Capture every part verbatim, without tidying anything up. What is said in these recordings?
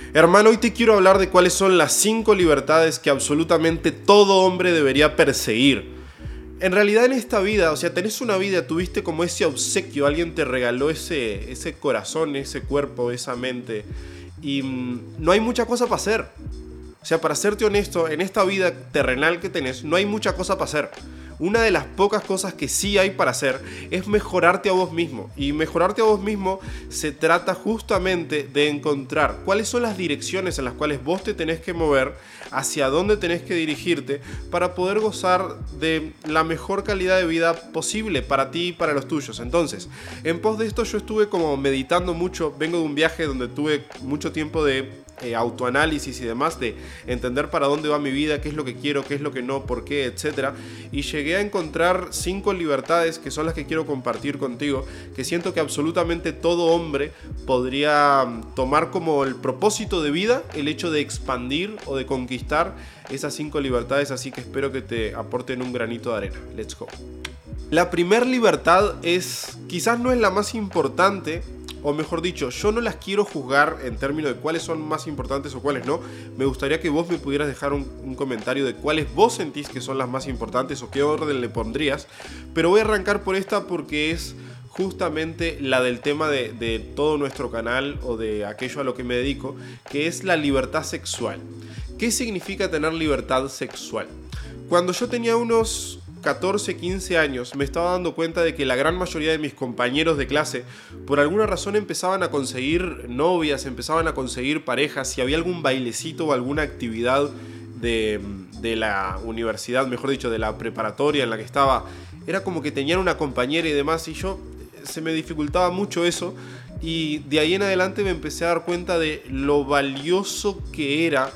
Hermano, hoy te quiero hablar de cuáles son las cinco libertades que absolutamente todo hombre debería perseguir. En realidad en esta vida, o sea, tenés una vida, tuviste como ese obsequio, alguien te regaló ese, ese corazón, ese cuerpo, esa mente, y mmm, no hay mucha cosa para hacer. O sea, para serte honesto, en esta vida terrenal que tenés, no hay mucha cosa para hacer. Una de las pocas cosas que sí hay para hacer es mejorarte a vos mismo. Y mejorarte a vos mismo se trata justamente de encontrar cuáles son las direcciones en las cuales vos te tenés que mover, hacia dónde tenés que dirigirte para poder gozar de la mejor calidad de vida posible para ti y para los tuyos. Entonces, en pos de esto yo estuve como meditando mucho. Vengo de un viaje donde tuve mucho tiempo de Eh, autoanálisis y demás, de entender para dónde va mi vida, qué es lo que quiero, qué es lo que no, por qué, etcétera. Y llegué a encontrar cinco libertades que son las que quiero compartir contigo, que siento que absolutamente todo hombre podría tomar como el propósito de vida, el hecho de expandir o de conquistar esas cinco libertades, así que espero que te aporten un granito de arena. Let's go. La primera libertad es, quizás no es la más importante, o mejor dicho, yo no las quiero juzgar en términos de cuáles son más importantes o cuáles no. Me gustaría que vos me pudieras dejar un, un comentario de cuáles vos sentís que son las más importantes o qué orden le pondrías. Pero voy a arrancar por esta porque es justamente la del tema de, de todo nuestro canal o de aquello a lo que me dedico, que es la libertad sexual. ¿Qué significa tener libertad sexual? Cuando yo tenía unos catorce, quince años, me estaba dando cuenta de que la gran mayoría de mis compañeros de clase por alguna razón empezaban a conseguir novias, empezaban a conseguir parejas. Si había algún bailecito o alguna actividad de, de la universidad, mejor dicho, de la preparatoria en la que estaba, era como que tenían una compañera y demás, y yo se me dificultaba mucho eso. Y de ahí en adelante me empecé a dar cuenta de lo valioso que era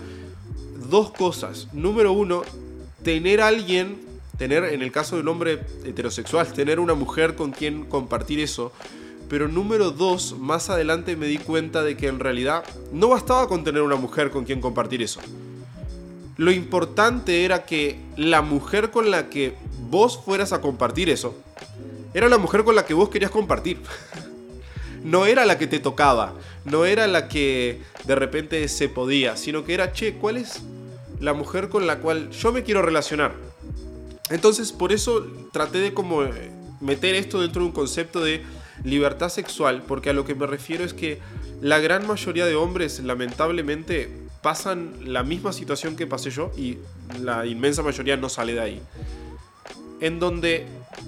dos cosas. Número uno, tener a alguien, tener, en el caso de un hombre heterosexual, tener una mujer con quien compartir eso. Pero número dos, más adelante me di cuenta de que en realidad no bastaba con tener una mujer con quien compartir eso. Lo importante era que la mujer con la que vos fueras a compartir eso era la mujer con la que vos querías compartir. No era la que te tocaba, no era la que de repente se podía, sino que era, che, ¿cuál es la mujer con la cual yo me quiero relacionar? Entonces, por eso traté de como meter esto dentro de un concepto de libertad sexual, porque a lo que me refiero es que la gran mayoría de hombres, lamentablemente, pasan la misma situación que pasé yo, y la inmensa mayoría no sale de ahí, en donde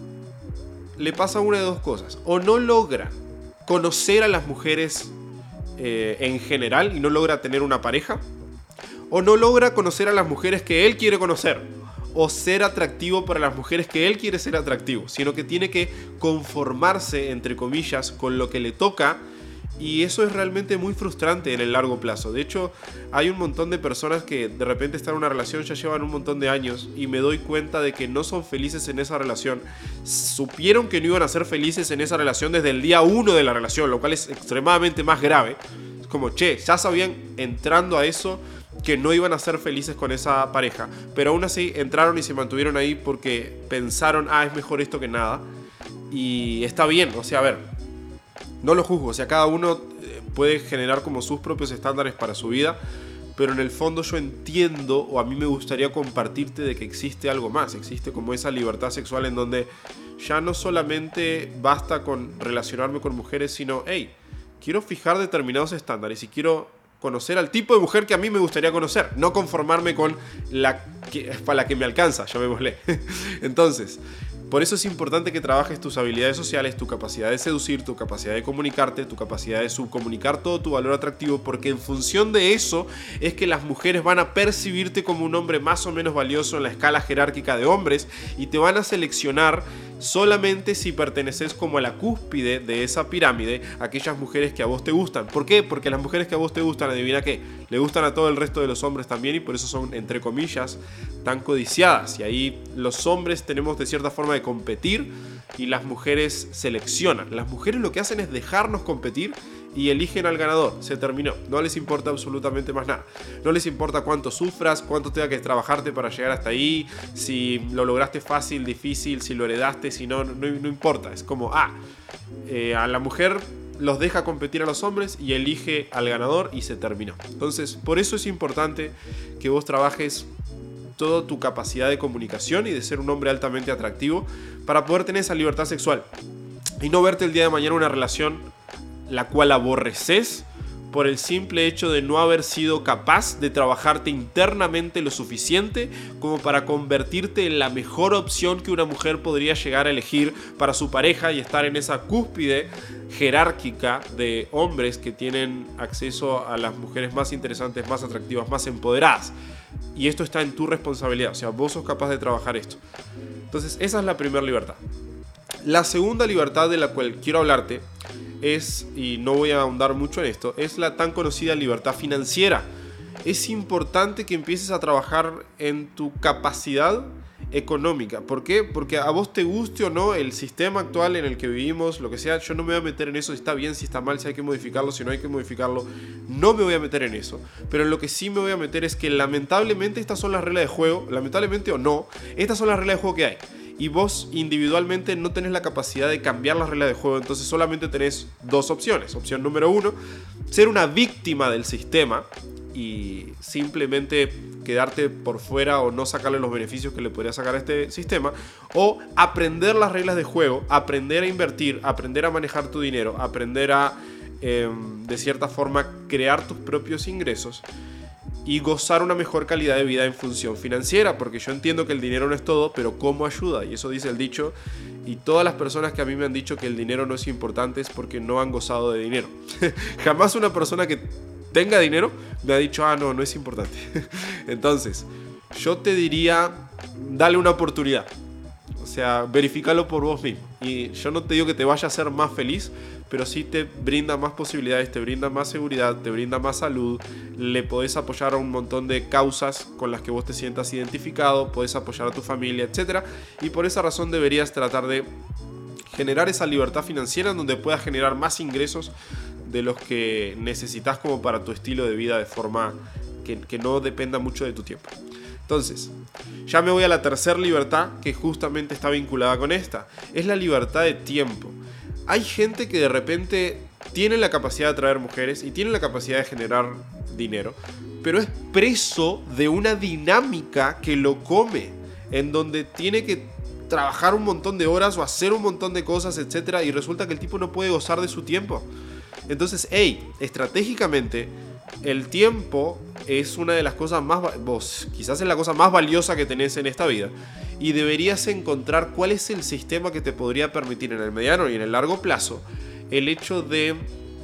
le pasa una de dos cosas: o no logra conocer a las mujeres eh, en general y no logra tener una pareja, o no logra conocer a las mujeres que él quiere conocer, o ser atractivo para las mujeres que él quiere ser atractivo, sino que tiene que conformarse, entre comillas, con lo que le toca, y eso es realmente muy frustrante en el largo plazo. De hecho, hay un montón de personas que de repente están en una relación, ya llevan un montón de años, y me doy cuenta de que no son felices en esa relación. Supieron que no iban a ser felices en esa relación desde el día uno de la relación, lo cual es extremadamente más grave. Es como, che, ya sabían entrando a eso que no iban a ser felices con esa pareja, pero aún así entraron y se mantuvieron ahí porque pensaron, ah, es mejor esto que nada. Y está bien, o sea, a ver, no lo juzgo, o sea, cada uno puede generar como sus propios estándares para su vida, pero en el fondo yo entiendo, o a mí me gustaría compartirte, de que existe algo más. Existe como esa libertad sexual en donde ya no solamente basta con relacionarme con mujeres, sino, hey, quiero fijar determinados estándares y quiero conocer al tipo de mujer que a mí me gustaría conocer, no conformarme con la que, para la que me alcanza, llamémosle. Entonces, por eso es importante que trabajes tus habilidades sociales, tu capacidad de seducir, tu capacidad de comunicarte, tu capacidad de subcomunicar todo tu valor atractivo, porque en función de eso es que las mujeres van a percibirte como un hombre más o menos valioso en la escala jerárquica de hombres, y te van a seleccionar solamente si perteneces como a la cúspide de esa pirámide, aquellas mujeres que a vos te gustan. ¿Por qué? Porque las mujeres que a vos te gustan, adivina qué, le gustan a todo el resto de los hombres también, y por eso son, entre comillas, tan codiciadas. Y ahí los hombres tenemos de cierta forma de competir y las mujeres seleccionan. Las mujeres lo que hacen es dejarnos competir y eligen al ganador. Se terminó. No les importa absolutamente más nada. No les importa cuánto sufras, cuánto tenga que trabajarte para llegar hasta ahí, si lo lograste fácil, difícil, si lo heredaste, si no, no, no importa. Es como, ah, eh, a la mujer los deja competir a los hombres y elige al ganador y se terminó. Entonces, por eso es importante que vos trabajes toda tu capacidad de comunicación y de ser un hombre altamente atractivo para poder tener esa libertad sexual y no verte el día de mañana en una relación la cual aborreces por el simple hecho de no haber sido capaz de trabajarte internamente lo suficiente como para convertirte en la mejor opción que una mujer podría llegar a elegir para su pareja y estar en esa cúspide jerárquica de hombres que tienen acceso a las mujeres más interesantes, más atractivas, más empoderadas. Y esto está en tu responsabilidad, o sea, vos sos capaz de trabajar esto. Entonces, esa es la primera libertad. La segunda libertad de la cual quiero hablarte es, y no voy a ahondar mucho en esto, es la tan conocida libertad financiera. Es importante que empieces a trabajar en tu capacidad económica. ¿Por qué? Porque a vos te guste o no el sistema actual en el que vivimos, lo que sea, yo no me voy a meter en eso, si está bien, si está mal, si hay que modificarlo, si no hay que modificarlo, no me voy a meter en eso. Pero en lo que sí me voy a meter es que lamentablemente estas son las reglas de juego, lamentablemente o no, estas son las reglas de juego que hay. Y vos individualmente no tenés la capacidad de cambiar las reglas de juego, entonces solamente tenés dos opciones. Opción número uno, ser una víctima del sistema y simplemente quedarte por fuera o no sacarle los beneficios que le podría sacar a este sistema, o aprender las reglas de juego, aprender a invertir, aprender a manejar tu dinero, aprender a, eh, de cierta forma, crear tus propios ingresos y gozar una mejor calidad de vida en función financiera, porque yo entiendo que el dinero no es todo, pero ¿cómo ayuda? Y eso dice el dicho, y todas las personas que a mí me han dicho que el dinero no es importante es porque no han gozado de dinero. Jamás una persona que tenga dinero me ha dicho, ah, no, no es importante. Entonces, yo te diría, dale una oportunidad. O sea, verifícalo por vos mismo. Y yo no te digo que te vaya a hacer más feliz, pero sí te brinda más posibilidades, te brinda más seguridad, te brinda más salud, le podés apoyar a un montón de causas con las que vos te sientas identificado, podés apoyar a tu familia, etcétera. Y por esa razón deberías tratar de generar esa libertad financiera en donde puedas generar más ingresos de los que necesitas como para tu estilo de vida de forma que, que no dependa mucho de tu tiempo. Entonces, ya me voy a la tercera libertad que justamente está vinculada con esta. Es la libertad de tiempo. Hay gente que de repente tiene la capacidad de atraer mujeres y tiene la capacidad de generar dinero, pero es preso de una dinámica que lo come, en donde tiene que trabajar un montón de horas o hacer un montón de cosas, etcétera, y resulta que el tipo no puede gozar de su tiempo. Entonces, hey, estratégicamente, el tiempo es una de las cosas más, vos, quizás es la cosa más valiosa que tenés en esta vida, y deberías encontrar cuál es el sistema que te podría permitir en el mediano y en el largo plazo el hecho de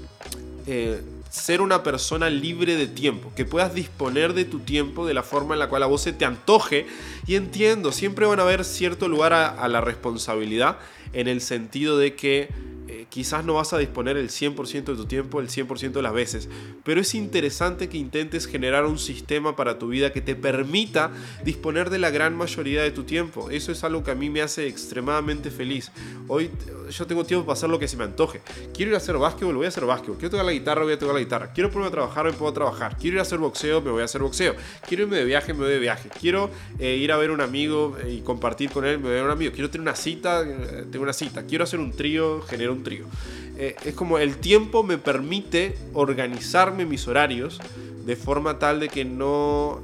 eh, ser una persona libre de tiempo, que puedas disponer de tu tiempo de la forma en la cual a vos se te antoje. Y entiendo, siempre van a haber cierto lugar a, a la responsabilidad, en el sentido de que eh, quizás no vas a disponer el cien por ciento de tu tiempo el cien por ciento de las veces, pero es interesante que intentes generar un sistema para tu vida que te permita disponer de la gran mayoría de tu tiempo. Eso es algo que a mí me hace extremadamente feliz. Hoy yo tengo tiempo para hacer lo que se me antoje. Quiero ir a hacer básquetbol, voy a hacer básquetbol. Quiero tocar la guitarra, voy a tocar la guitarra. Quiero ponerme a trabajar, me puedo trabajar. Quiero ir a hacer boxeo, me voy a hacer boxeo. Quiero irme de viaje, me voy de viaje. Quiero eh, ir a ver a un amigo y compartir con él, me voy a ver a un amigo. Quiero tener una cita, eh, tengo una cita. Quiero hacer un trío, genero un trío. Eh, es como el tiempo me permite organizarme mis horarios de forma tal de que no...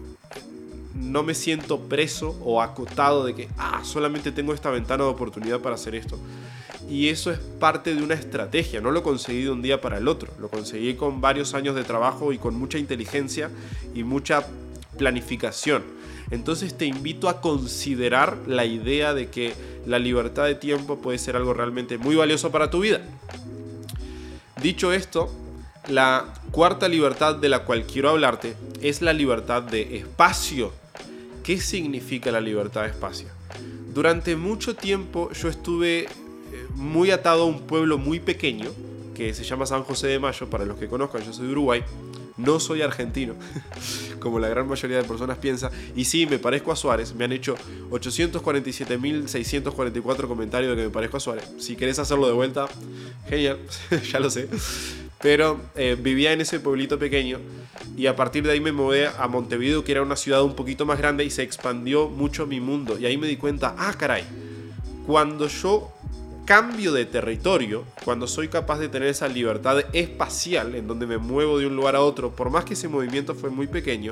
no me siento preso o acotado de que ah, solamente tengo esta ventana de oportunidad para hacer esto. Y eso es parte de una estrategia, no lo conseguí de un día para el otro, lo conseguí con varios años de trabajo y con mucha inteligencia y mucha planificación. Entonces te invito a considerar la idea de que la libertad de tiempo puede ser algo realmente muy valioso para tu vida. Dicho esto, la cuarta libertad de la cual quiero hablarte es la libertad de espacio. ¿Qué significa la libertad de espacio? Durante mucho tiempo yo estuve muy atado a un pueblo muy pequeño que se llama San José de Mayo. Para los que conozcan, yo soy de Uruguay, no soy argentino, como la gran mayoría de personas piensa. Y sí, me parezco a Suárez. Me han hecho ochocientos cuarenta y siete mil seiscientos cuarenta y cuatro comentarios de que me parezco a Suárez. Si querés hacerlo de vuelta, genial, ya lo sé. Pero eh, vivía en ese pueblito pequeño y a partir de ahí me mudé a Montevideo, que era una ciudad un poquito más grande, y se expandió mucho mi mundo. Y ahí me di cuenta, ah, caray, cuando yo cambio de territorio, cuando soy capaz de tener esa libertad espacial en donde me muevo de un lugar a otro, por más que ese movimiento fue muy pequeño,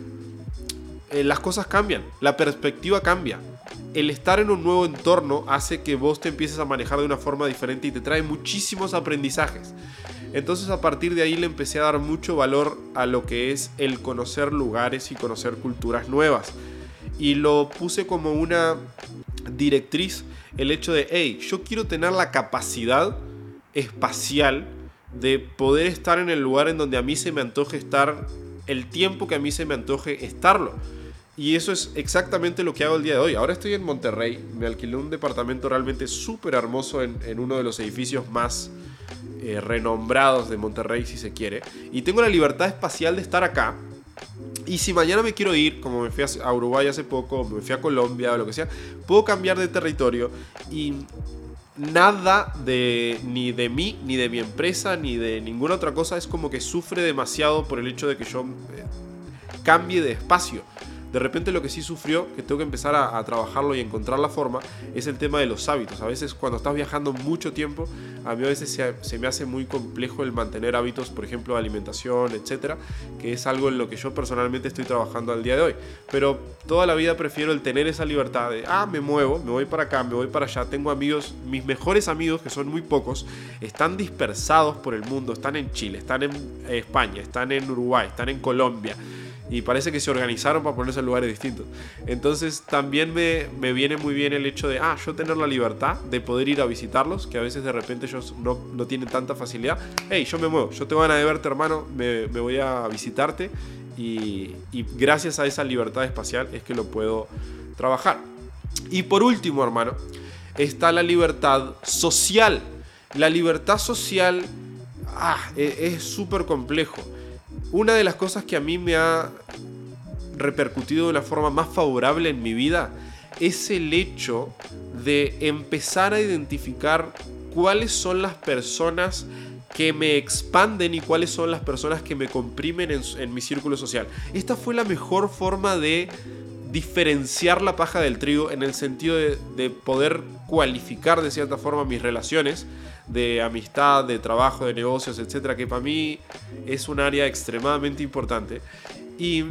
eh, las cosas cambian, la perspectiva cambia. El estar en un nuevo entorno hace que vos te empieces a manejar de una forma diferente y te trae muchísimos aprendizajes. Entonces a partir de ahí le empecé a dar mucho valor a lo que es el conocer lugares y conocer culturas nuevas. Y lo puse como una directriz el hecho de, hey, yo quiero tener la capacidad espacial de poder estar en el lugar en donde a mí se me antoje estar el tiempo que a mí se me antoje estarlo. Y eso es exactamente lo que hago el día de hoy. Ahora estoy en Monterrey, me alquilé un departamento realmente súper hermoso en, en uno de los edificios más eh, renombrados de Monterrey, si se quiere. Y tengo la libertad espacial de estar acá. Y si mañana me quiero ir, como me fui a Uruguay hace poco, me fui a Colombia o lo que sea, puedo cambiar de territorio y nada de, ni de mí, ni de mi empresa, ni de ninguna otra cosa es como que sufre demasiado por el hecho de que yo eh, cambie de espacio. De repente lo que sí sufrió, que tengo que empezar a, a trabajarlo y encontrar la forma, es el tema de los hábitos. A veces cuando estás viajando mucho tiempo, a mí a veces se, se me hace muy complejo el mantener hábitos, por ejemplo, de alimentación, etcétera, que es algo en lo que yo personalmente estoy trabajando al día de hoy. Pero toda la vida prefiero el tener esa libertad de, ah, me muevo, me voy para acá, me voy para allá. Tengo amigos, mis mejores amigos, que son muy pocos, están dispersados por el mundo, están en Chile, están en España, están en Uruguay, están en Colombia. Y parece que se organizaron para ponerse en lugares distintos. Entonces también me, me viene muy bien el hecho de, ah, yo tener la libertad de poder ir a visitarlos, que a veces de repente ellos no, no tienen tanta facilidad. Hey, yo me muevo, yo tengo ganas de verte, hermano, me, me voy a visitarte. Y, y gracias a esa libertad espacial es que lo puedo trabajar. Y por último, hermano, está la libertad social. La libertad social ah, es súper complejo. Una de las cosas que a mí me ha repercutido de una forma más favorable en mi vida es el hecho de empezar a identificar cuáles son las personas que me expanden y cuáles son las personas que me comprimen en, en mi círculo social. Esta fue la mejor forma de diferenciar la paja del trigo en el sentido de, de poder cualificar de cierta forma mis relaciones de amistad, de trabajo, de negocios, etcétera, que para mí es un área extremadamente importante. Y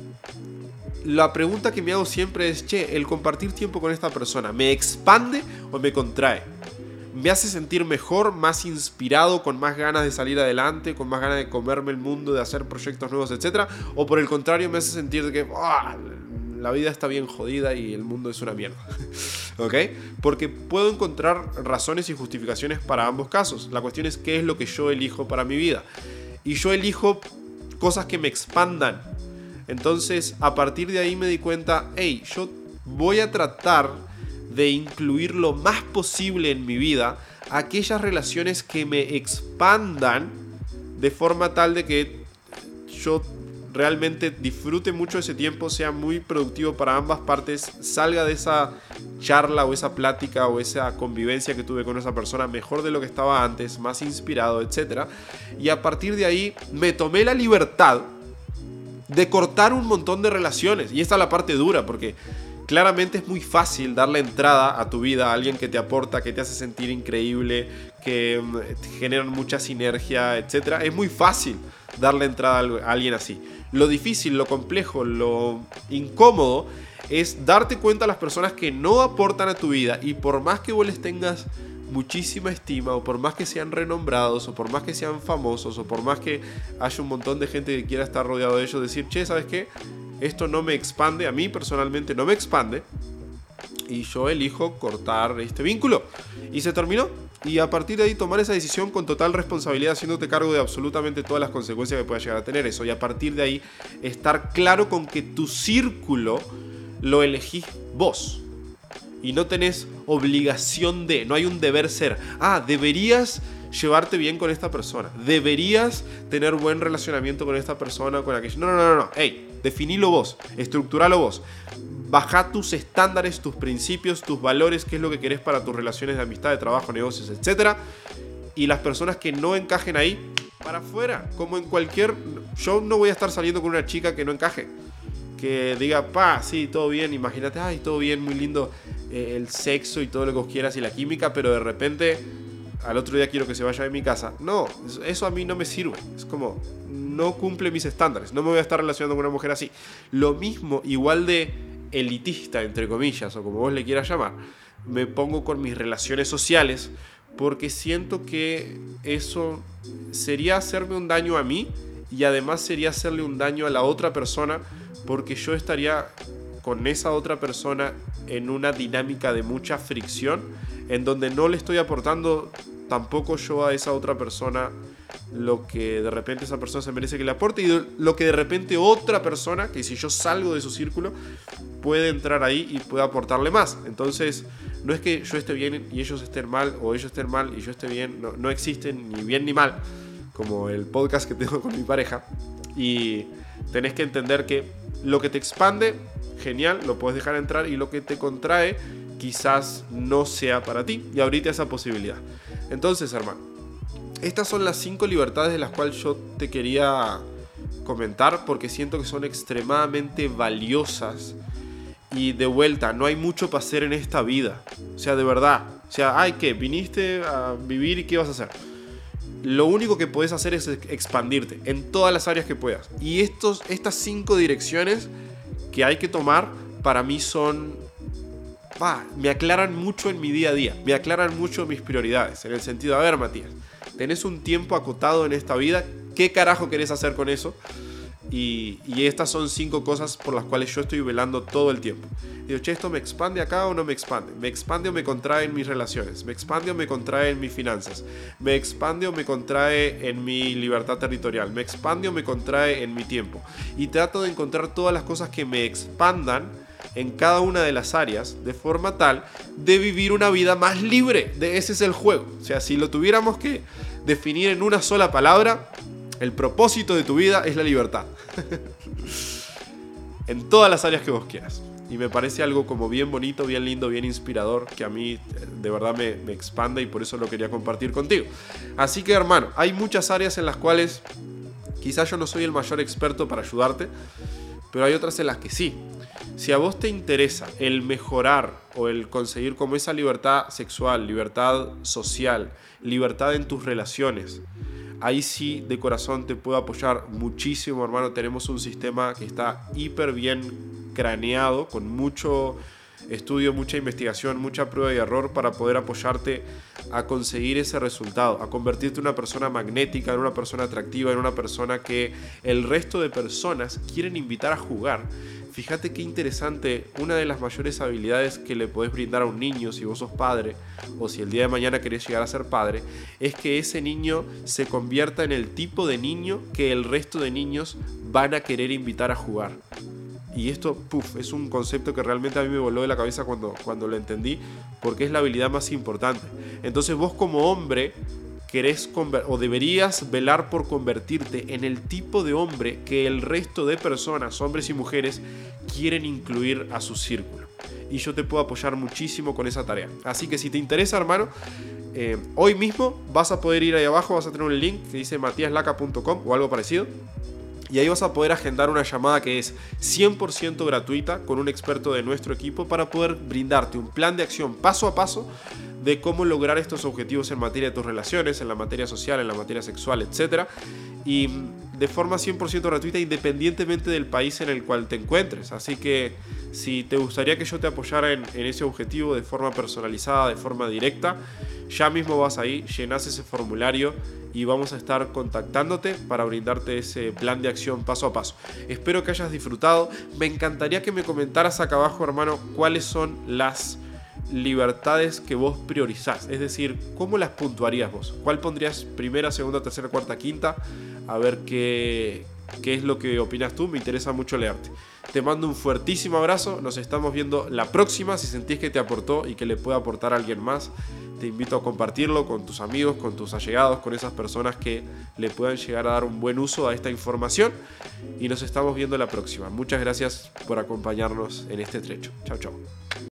la pregunta que me hago siempre es, che, el compartir tiempo con esta persona, ¿me expande o me contrae? ¿Me hace sentir mejor, más inspirado, con más ganas de salir adelante, con más ganas de comerme el mundo, de hacer proyectos nuevos, etcétera? ¿O por el contrario me hace sentir de que ¡oh! La vida está bien jodida y el mundo es una mierda? ¿Ok? Porque puedo encontrar razones y justificaciones para ambos casos. La cuestión es qué es lo que yo elijo para mi vida. Y yo elijo cosas que me expandan. Entonces, a partir de ahí me di cuenta, hey, yo voy a tratar de incluir lo más posible en mi vida aquellas relaciones que me expandan de forma tal de que yo realmente disfrute mucho ese tiempo, sea muy productivo para ambas partes, salga de esa charla o esa plática o esa convivencia que tuve con esa persona mejor de lo que estaba antes, más inspirado, etcétera. Y a partir de ahí me tomé la libertad de cortar un montón de relaciones. Y esta es la parte dura, porque claramente es muy fácil darle entrada a tu vida a alguien que te aporta, que te hace sentir increíble, que generan mucha sinergia, etcétera. Es muy fácil darle entrada a alguien así. Lo difícil, lo complejo, lo incómodo es darte cuenta a las personas que no aportan a tu vida, y por más que vos les tengas muchísima estima, o por más que sean renombrados, o por más que sean famosos, o por más que haya un montón de gente que quiera estar rodeado de ellos, decir, che, ¿sabes qué? Esto no me expande, a mí personalmente no me expande, y yo elijo cortar este vínculo. Y se terminó. Y a partir de ahí tomar esa decisión con total responsabilidad, haciéndote cargo de absolutamente todas las consecuencias que pueda llegar a tener eso. Y a partir de ahí estar claro con que tu círculo lo elegís vos. Y no tenés obligación de, no hay un deber ser. Ah, deberías llevarte bien con esta persona. Deberías tener buen relacionamiento con esta persona, con aquella. No, no, no, no. Hey, definilo vos, estructuralo vos. Baja tus estándares, tus principios, tus valores, qué es lo que querés para tus relaciones de amistad, de trabajo, negocios, etcétera. Y las personas que no encajen ahí, para afuera. Como en cualquier... Yo no voy a estar saliendo con una chica que no encaje. Que diga, pa, sí, todo bien, imagínate, ay, todo bien, muy lindo. eh, el sexo y todo lo que vos quieras y la química, pero de repente al otro día quiero que se vaya de mi casa. No, eso a mí no me sirve. Es como, no cumple mis estándares. No me voy a estar relacionando con una mujer así. Lo mismo, igual de elitista, entre comillas, o como vos le quieras llamar, me pongo con mis relaciones sociales, porque siento que eso sería hacerme un daño a mí y además sería hacerle un daño a la otra persona, porque yo estaría con esa otra persona en una dinámica de mucha fricción, en donde no le estoy aportando tampoco yo a esa otra persona lo que de repente esa persona se merece que le aporte, y lo que de repente otra persona, que si yo salgo de su círculo, puede entrar ahí y puede aportarle más. Entonces, no es que yo esté bien y ellos estén mal, o ellos estén mal y yo esté bien. No, no existen ni bien ni mal, como el podcast que tengo con mi pareja. Y tenés que entender que lo que te expande, genial, lo puedes dejar entrar, y lo que te contrae quizás no sea para ti, y abrite esa posibilidad. Entonces, hermano, estas son las cinco libertades de las cuales yo te quería comentar, porque siento que son extremadamente valiosas. Y de vuelta, no hay mucho para hacer en esta vida. O sea, de verdad. O sea, ay, ¿qué? ¿Viniste a vivir y qué vas a hacer? Lo único que puedes hacer es expandirte en todas las áreas que puedas. Y estos, estas cinco direcciones que hay que tomar, para mí son... bah, me aclaran mucho en mi día a día. Me aclaran mucho mis prioridades. En el sentido, a ver, Matías, tenés un tiempo acotado en esta vida. ¿Qué carajo querés hacer con eso? Y, y estas son cinco cosas por las cuales yo estoy velando todo el tiempo. Digo, che, ¿esto me expande acá o no me expande? ¿Me expande o me contrae en mis relaciones? ¿Me expande o me contrae en mis finanzas? ¿Me expande o me contrae en mi libertad territorial? ¿Me expande o me contrae en mi tiempo? Y trato de encontrar todas las cosas que me expandan en cada una de las áreas, de forma tal de vivir una vida más libre. De ese es el juego. O sea, si lo tuviéramos que definir en una sola palabra, el propósito de tu vida es la libertad. En todas las áreas que vos quieras. Y me parece algo como bien bonito, bien lindo, bien inspirador, que a mí de verdad me, me expande, y por eso lo quería compartir contigo. Así que, hermano, hay muchas áreas en las cuales quizás yo no soy el mayor experto para ayudarte, pero hay otras en las que sí. Si a vos te interesa el mejorar o el conseguir como esa libertad sexual, libertad social, libertad en tus relaciones, ahí sí, de corazón, te puedo apoyar muchísimo, hermano. Tenemos un sistema que está hiper bien craneado, con mucho estudio, mucha investigación, mucha prueba y error, para poder apoyarte a conseguir ese resultado, a convertirte en una persona magnética, en una persona atractiva, en una persona que el resto de personas quieren invitar a jugar. Fíjate qué interesante, una de las mayores habilidades que le podés brindar a un niño, si vos sos padre, o si el día de mañana querés llegar a ser padre, es que ese niño se convierta en el tipo de niño que el resto de niños van a querer invitar a jugar. Y esto, puff, es un concepto que realmente a mí me voló de la cabeza cuando, cuando lo entendí, porque es la habilidad más importante. Entonces vos, como hombre, querés conver- o deberías velar por convertirte en el tipo de hombre que el resto de personas, hombres y mujeres, quieren incluir a su círculo. Y yo te puedo apoyar muchísimo con esa tarea. Así que si te interesa, hermano, eh, hoy mismo vas a poder ir ahí abajo, vas a tener un link que dice matias laca punto com o algo parecido. Y ahí vas a poder agendar una llamada que es cien por ciento gratuita con un experto de nuestro equipo, para poder brindarte un plan de acción paso a paso de cómo lograr estos objetivos en materia de tus relaciones, en la materia social, en la materia sexual, etcétera. Y de forma cien por ciento gratuita, independientemente del país en el cual te encuentres. Así que si te gustaría que yo te apoyara en, en ese objetivo de forma personalizada, de forma directa, ya mismo vas ahí, llenás ese formulario y vamos a estar contactándote para brindarte ese plan de acción paso a paso. Espero que hayas disfrutado. Me encantaría que me comentaras acá abajo, hermano, cuáles son las libertades que vos priorizás. Es decir, ¿cómo las puntuarías vos? ¿Cuál pondrías primera, segunda, tercera, cuarta, quinta? A ver qué, qué es lo que opinas tú. Me interesa mucho leerte. Te mando un fuertísimo abrazo. Nos estamos viendo la próxima. Si sentís que te aportó y que le puede aportar a alguien más, te invito a compartirlo con tus amigos, con tus allegados, con esas personas que le puedan llegar a dar un buen uso a esta información. Y nos estamos viendo la próxima. Muchas gracias por acompañarnos en este trecho. Chao, chao.